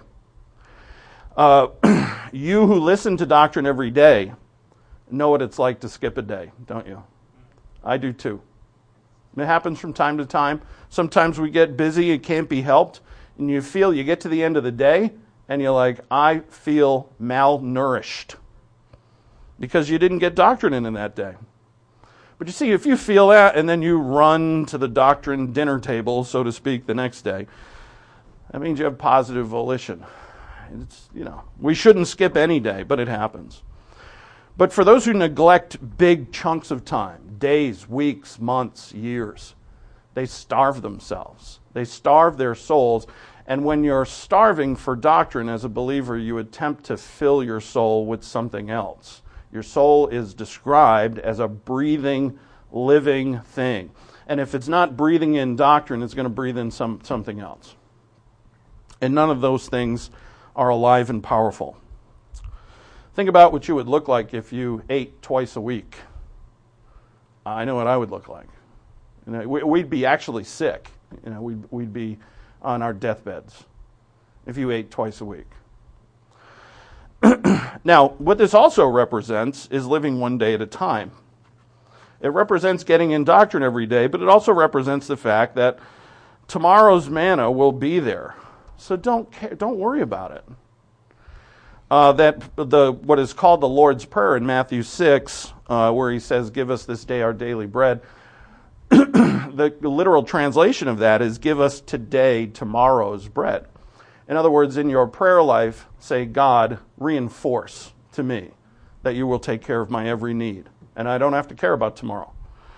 You who listen to doctrine every day know what it's like to skip a day, don't you? I do too. It happens from time to time. Sometimes we get busy, it can't be helped, and you get to the end of the day, and you're like, I feel malnourished because you didn't get doctrine in that day. But you see, if you feel that and then you run to the doctrine dinner table, so to speak, the next day, that means you have positive volition. We shouldn't skip any day, but it happens. But for those who neglect big chunks of time, days, weeks, months, years, they starve themselves. They starve their souls. And when you're starving for doctrine as a believer, you attempt to fill your soul with something else. Your soul is described as a breathing, living thing. And if it's not breathing in doctrine, it's going to breathe in something else. And none of those things are alive and powerful. Think about what you would look like if you ate twice a week. I know what I would look like. We'd be actually sick. We'd be on our deathbeds if you ate twice a week. Now, what this also represents is living one day at a time. It represents getting in doctrine every day, but it also represents the fact that tomorrow's manna will be there. So don't worry about it. What is called the Lord's Prayer in Matthew 6, where he says, "Give us this day our daily bread." The literal translation of that is, "Give us today tomorrow's bread." In other words, in your prayer life, say, "God, reinforce to me that you will take care of my every need, and I don't have to care about tomorrow."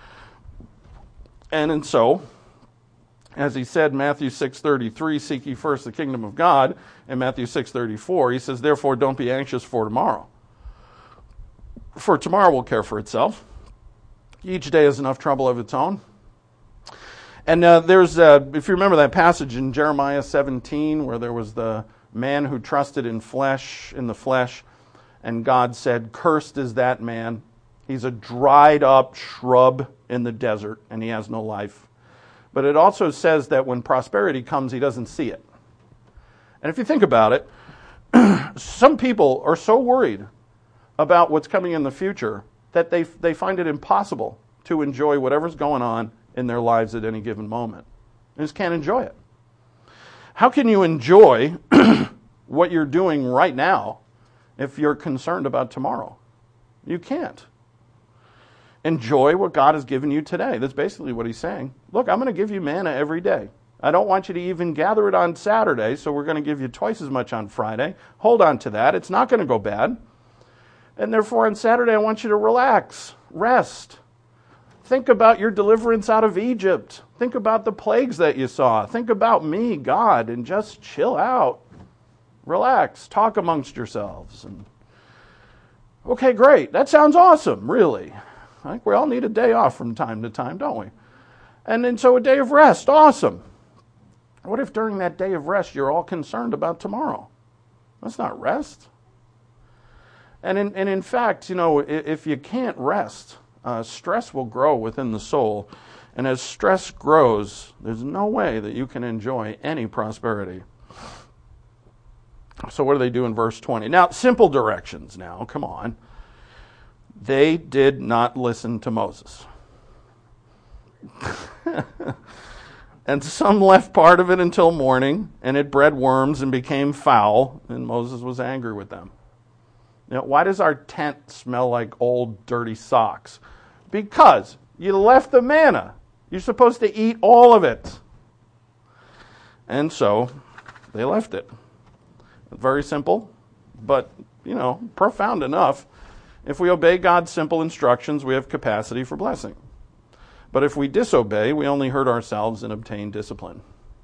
And so, as he said in Matthew 6:33, "Seek ye first the kingdom of God," in Matthew 6:34, he says, "Therefore don't be anxious for tomorrow. For tomorrow will care for itself. Each day has enough trouble of its own." And if you remember that passage in Jeremiah 17, where there was the man who trusted in the flesh, and God said, "Cursed is that man. He's a dried up shrub in the desert, and he has no life." But it also says that when prosperity comes, he doesn't see it. And if you think about it, some people are so worried about what's coming in the future that they find it impossible to enjoy whatever's going on in their lives at any given moment. They just can't enjoy it. How can you enjoy what you're doing right now if you're concerned about tomorrow? You can't. Enjoy what God has given you today. That's basically what he's saying. Look, I'm going to give you manna every day. I don't want you to even gather it on Saturday, so we're going to give you twice as much on Friday. Hold on to that. It's not going to go bad. And therefore, on Saturday, I want you to relax, rest. Think about your deliverance out of Egypt. Think about the plagues that you saw. Think about me, God, and just chill out. Relax. Talk amongst yourselves. Okay, great. That sounds awesome, really. I think we all need a day off from time to time, don't we? And then so a day of rest, awesome. What if during that day of rest you're all concerned about tomorrow? That's not rest. And in fact, if you can't rest, stress will grow within the soul. And as stress grows, there's no way that you can enjoy any prosperity. So what do they do in verse 20? Now, simple directions now, come on. They did not listen to Moses. And some left part of it until morning, and it bred worms and became foul, and Moses was angry with them. Why does our tent smell like old, dirty socks? Because you left the manna. You're supposed to eat all of it. And so they left it. Very simple, but, profound enough. If we obey God's simple instructions, we have capacity for blessing. But if we disobey, we only hurt ourselves and obtain discipline.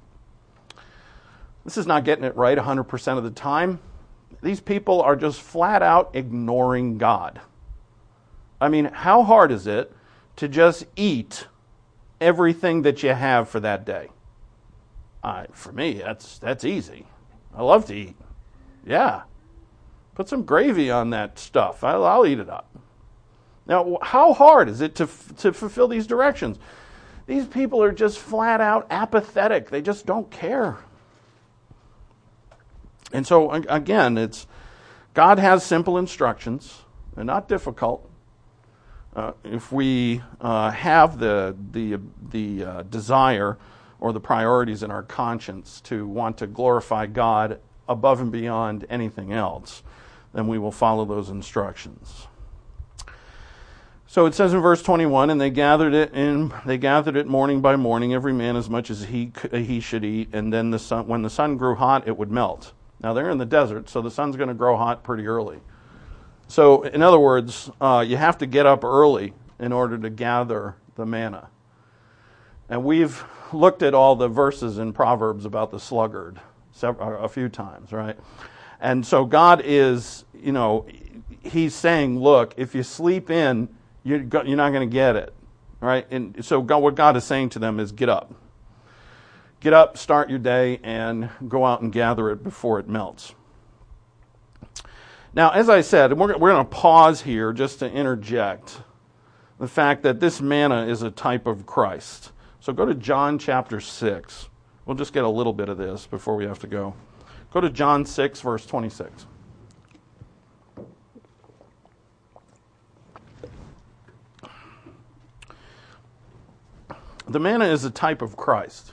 This is not getting it right 100% of the time. These people are just flat out ignoring God. I mean, how hard is it to just eat everything that you have for that day? For me, that's easy. I love to eat. Yeah. Put some gravy on that stuff. I'll eat it up. Now, how hard is it to fulfill these directions? These people are just flat out apathetic. They just don't care. And so, again, God has simple instructions. They're not difficult. If we have the desire or the priorities in our conscience to want to glorify God above and beyond anything else, then we will follow those instructions. So it says in verse 21, and they gathered it morning by morning, every man as much as he should eat, and then when the sun grew hot, it would melt. Now they're in the desert, so the sun's going to grow hot pretty early. So in other words, you have to get up early in order to gather the manna. And we've looked at all the verses in Proverbs about the sluggard a few times, right? And so God is, he's saying, look, if you sleep in, you're not going to get it, right? And so what God is saying to them is get up. Get up, start your day, and go out and gather it before it melts. Now, as I said, we're going to pause here just to interject the fact that this manna is a type of Christ. So go to John chapter 6. We'll just get a little bit of this before we have to go. Go to John 6, verse 26. The manna is a type of Christ.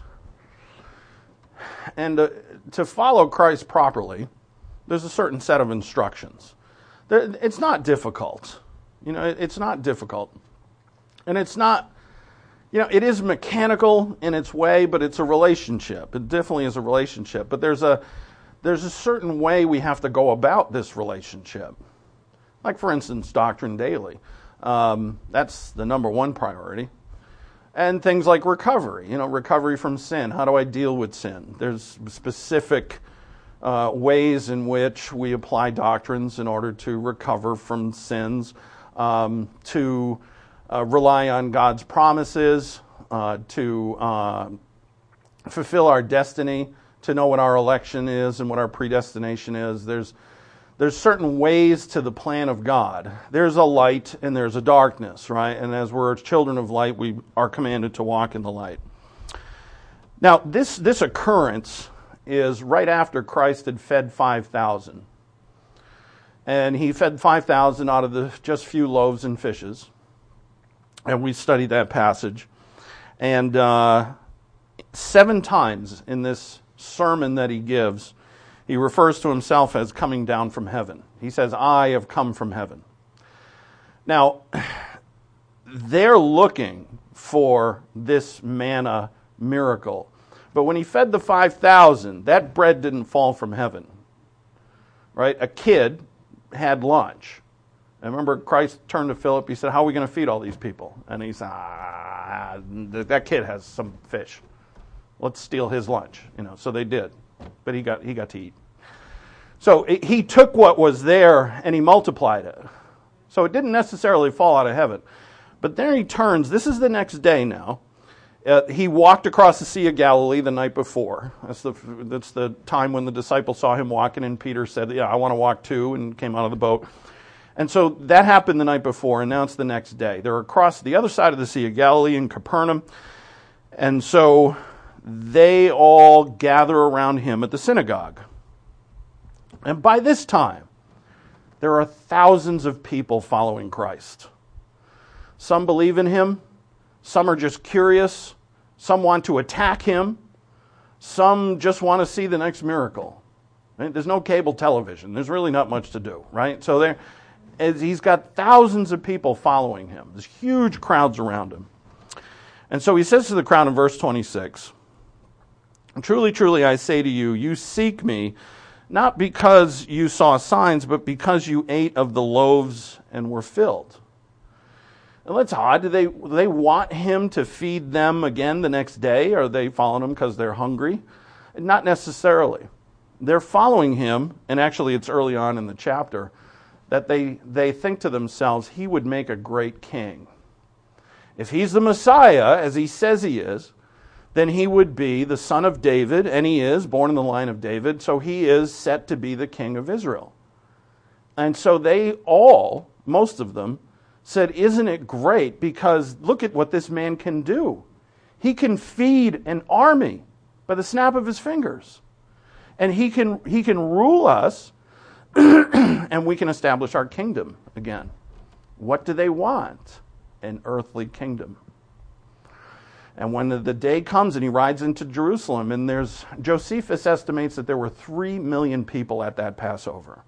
And to follow Christ properly, there's a certain set of instructions. It's not difficult. It's not difficult. And it's not, it is mechanical in its way, but it's a relationship. It definitely is a relationship. But there's a certain way we have to go about this relationship. Like, for instance, doctrine daily. That's the number one priority. And things like recovery, recovery from sin. How do I deal with sin? There's specific ways in which we apply doctrines in order to recover from sins, to rely on God's promises, to fulfill our destiny, to know what our election is and what our predestination is. There's certain ways to the plan of God. There's a light and there's a darkness, right? And as we're children of light, we are commanded to walk in the light. Now, this occurrence is right after Christ had fed 5,000. And he fed 5,000 out of the just few loaves and fishes. And we studied that passage. And 7 times in this sermon that he gives, he refers to himself as coming down from heaven. He says, I have come from heaven. Now, they're looking for this manna miracle. But when he fed the 5,000, that bread didn't fall from heaven. Right? A kid had lunch. I remember Christ turned to Philip. He said, how are we going to feed all these people? And he said, that kid has some fish. Let's steal his lunch. So they did. But he got to eat. So he took what was there and he multiplied it. So it didn't necessarily fall out of heaven. But there he turns. This is the next day now. He walked across the Sea of Galilee the night before. That's the time when the disciples saw him walking, and Peter said, I want to walk too, and came out of the boat. And so that happened the night before, and now it's the next day. They're across the other side of the Sea of Galilee in Capernaum. And so they all gather around him at the synagogue. And by this time, there are thousands of people following Christ. Some believe in him. Some are just curious. Some want to attack him. Some just want to see the next miracle. Right? There's no cable television. There's really not much to do, right? So he's got thousands of people following him. There's huge crowds around him. And so he says to the crowd in verse 26, truly, truly, I say to you, you seek me, not because you saw signs, but because you ate of the loaves and were filled. And that's odd. Do they want him to feed them again the next day? Or are they following him because they're hungry? Not necessarily. They're following him, and actually it's early on in the chapter, that they think to themselves, he would make a great king. If he's the Messiah, as he says he is, then he would be the son of David, and he is, born in the line of David, so he is set to be the king of Israel. And so they all, most of them, said, isn't it great? Because look at what this man can do. He can feed an army by the snap of his fingers. And he can rule us, and we can establish our kingdom again. What do they want? An earthly kingdom. And when the day comes and he rides into Jerusalem, and Josephus estimates that there were 3 million people at that Passover.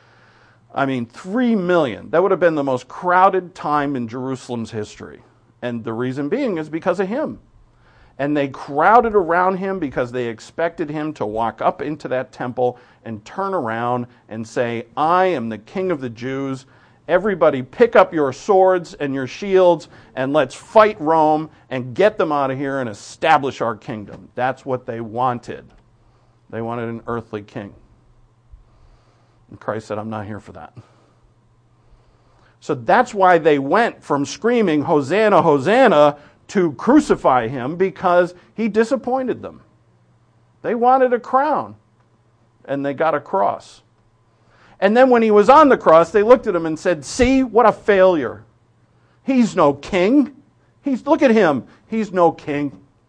3 million. That would have been the most crowded time in Jerusalem's history. And the reason being is because of him. And they crowded around him because they expected him to walk up into that temple and turn around and say, I am the King of the Jews. Everybody pick up your swords and your shields and let's fight Rome and get them out of here and establish our kingdom. That's what they wanted. They wanted an earthly king. And Christ said, I'm not here for that. So that's why they went from screaming, Hosanna, Hosanna, to crucify him, because he disappointed them. They wanted a crown, and they got a cross. And then when he was on the cross, they looked at him and said, see, what a failure. He's no king. Look at him. He's no king.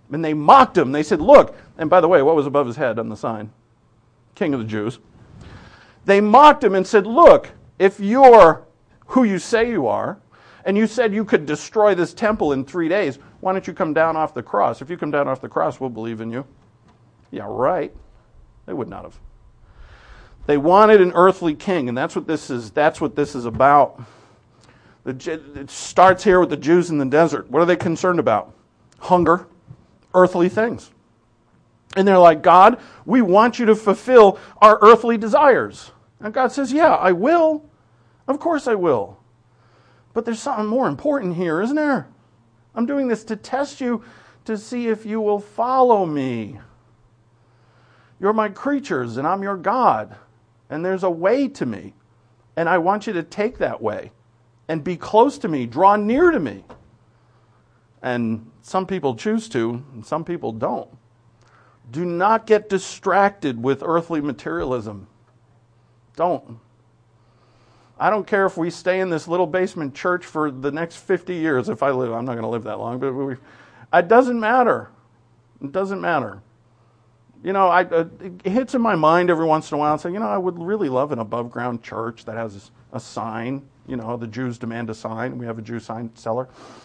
And they mocked him. They said, look, and by the way, what was above his head on the sign? King of the Jews. They mocked him and said, look, if you're who you say you are, and you said you could destroy this temple in 3 days, why don't you come down off the cross? If you come down off the cross, we'll believe in you. Yeah, right. They would not have. They wanted an earthly king, and that's what this is about. It starts here with the Jews in the desert. What are they concerned about? Hunger, earthly things. And they're like, God, we want you to fulfill our earthly desires. And God says, yeah, I will. Of course I will. But there's something more important here, isn't there? I'm doing this to test you, to see if you will follow me. You're my creatures, and I'm your God. And there's a way to me. And I want you to take that way and be close to me, draw near to me. And some people choose to, and some people don't. Do not get distracted with earthly materialism. Don't. I don't care if we stay in this little basement church for the next 50 years. If I live, I'm not going to live that long, but it doesn't matter. It doesn't matter. You know, it hits in my mind every once in a while and say, you know, I would really love an above ground church that has a sign. You know, the Jews demand a sign. We have a Jew sign seller.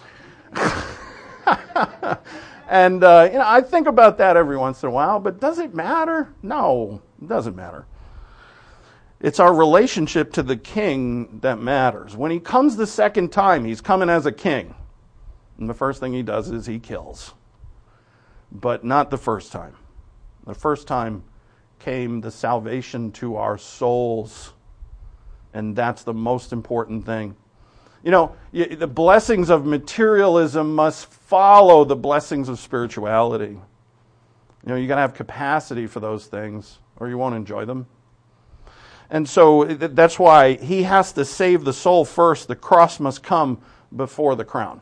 And, you know, I think about that every once in a while, but does it matter? No, it doesn't matter. It's our relationship to the king that matters. When he comes the second time, he's coming as a king. And the first thing he does is he kills. But not the first time. The first time came the salvation to our souls. And that's the most important thing. You know, the blessings of materialism must follow the blessings of spirituality. You know, you got to have capacity for those things, or you won't enjoy them. And so that's why he has to save the soul first. The cross must come before the crown.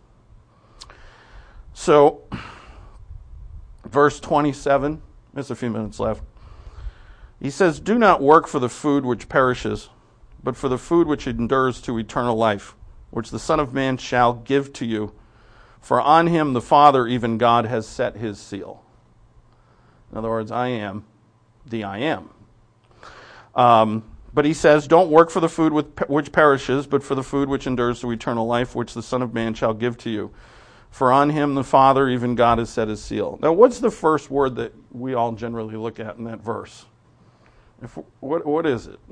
So, verse 27, there's a few minutes left. He says, do not work for the food which perishes, but for the food which endures to eternal life, which the Son of Man shall give to you. For on him the Father, even God, has set his seal. In other words, I am the I am. But he says, don't work for the food which perishes, but for the food which endures to eternal life, which the Son of Man shall give to you. For on him the Father, even God, has set his seal. Now, what's the first word that we all generally look at in that verse? What is it?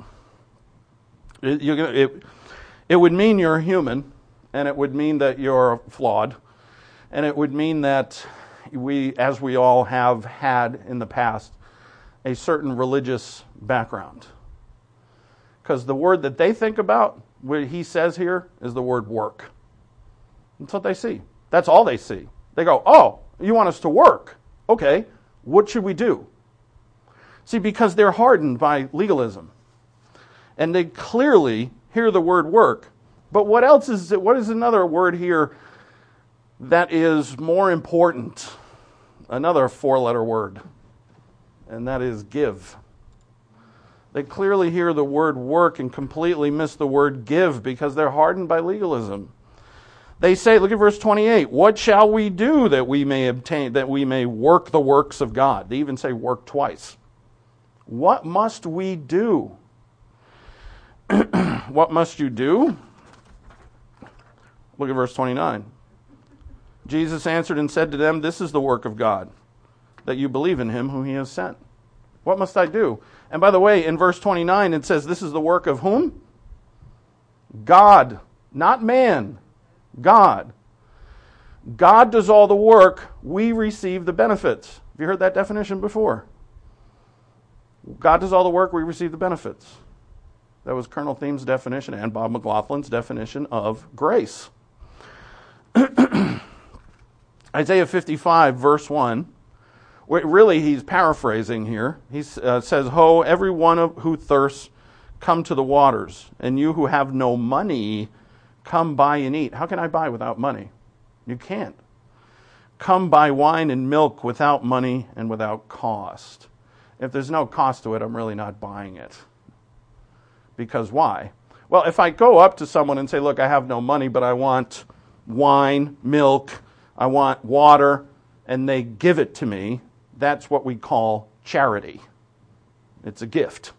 It would mean you're human, and it would mean that you're flawed, and it would mean that we, as we all have had in the past, a certain religious background. Because the word that they think about, what he says here, is the word work. That's what they see. That's all they see. They go, oh, you want us to work. Okay, what should we do? See, because they're hardened by legalism. And they clearly hear the word work. But what else is it? What is another word here that is more important? Another 4-letter word. And that is give. They clearly hear the word work and completely miss the word give because they're hardened by legalism. They say, look at verse 28, what shall we do that we may obtain, that we may work the works of God? They even say work twice. What must we do? What must you do? Look at verse 29. Jesus answered and said to them, this is the work of God, that you believe in him whom he has sent. What must I do? And by the way, in verse 29, it says, this is the work of whom? God, not man. God. God does all the work. We receive the benefits. Have you heard that definition before? God does all the work. We receive the benefits. That was Colonel Thiem's definition and Bob McLaughlin's definition of grace. Isaiah 55, verse 1. Really, he's paraphrasing here. He says, ho, every one who thirsts, come to the waters. And you who have no money, come buy and eat. How can I buy without money? You can't. Come buy wine and milk without money and without cost. If there's no cost to it, I'm really not buying it. Because why? Well, if I go up to someone and say, look, I have no money, but I want wine, milk, I want water, and they give it to me, that's what we call charity. It's a gift.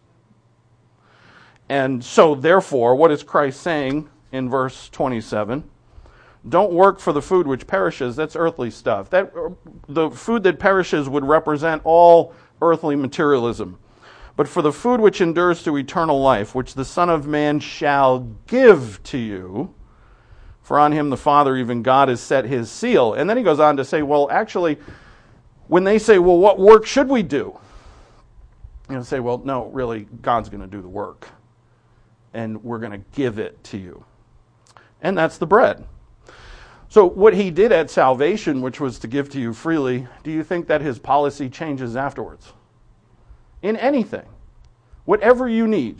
And so, therefore, what is Christ saying in verse 27? Don't work for the food which perishes. That's earthly stuff. The food that perishes would represent all earthly materialism. But for the food which endures to eternal life, which the Son of Man shall give to you, for on him the Father, even God, has set his seal. And then he goes on to say, well, actually, when they say, well, what work should we do? Say, well, no, really, God's going to do the work. And we're going to give it to you. And that's the bread. So what he did at salvation, which was to give to you freely, do you think that his policy changes afterwards? In anything. Whatever you need,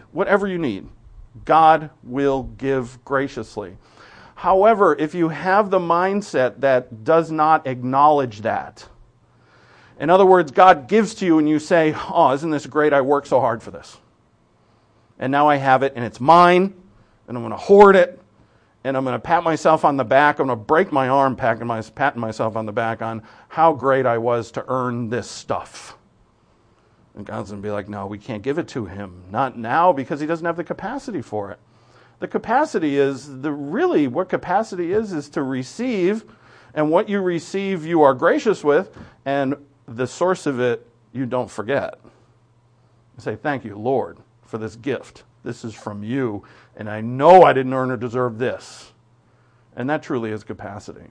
God will give graciously. However, if you have the mindset that does not acknowledge that, in other words, God gives to you and you say, oh, isn't this great? I worked so hard for this. And now I have it and it's mine and I'm going to hoard it and I'm going to pat myself on the back. I'm going to break my arm patting myself on the back on how great I was to earn this stuff. And God's going to be like, no, we can't give it to him. Not now because he doesn't have the capacity for it. The capacity is, what capacity is to receive, and what you receive you are gracious with, and the source of it you don't forget. You say, thank you, Lord, for this gift. This is from you, and I know I didn't earn or deserve this. And that truly is capacity.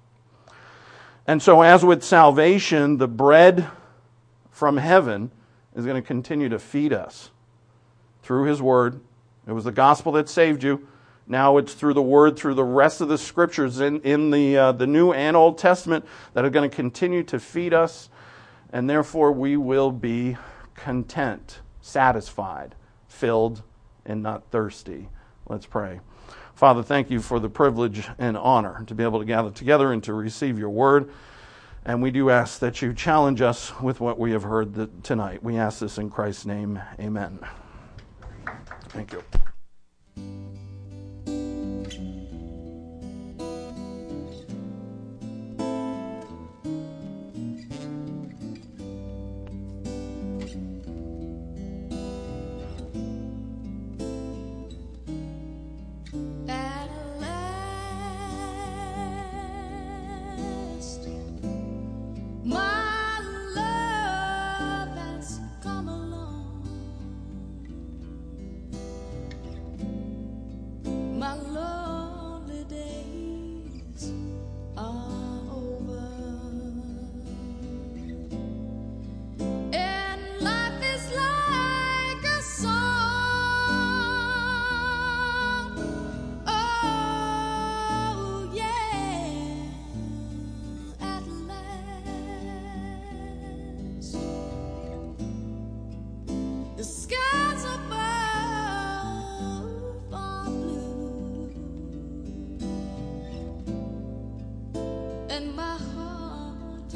And so as with salvation, the bread from heaven is going to continue to feed us through his word. It was the gospel that saved you. Now it's through the word, through the rest of the scriptures in the New and Old Testament that are going to continue to feed us. And therefore we will be content, satisfied, filled, and not thirsty. Let's pray. Father, thank you for the privilege and honor to be able to gather together and to receive your word. And we do ask that you challenge us with what we have heard tonight. We ask this in Christ's name. Amen. Thank you. And my heart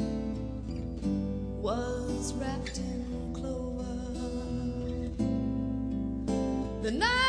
was wrapped in clover. The night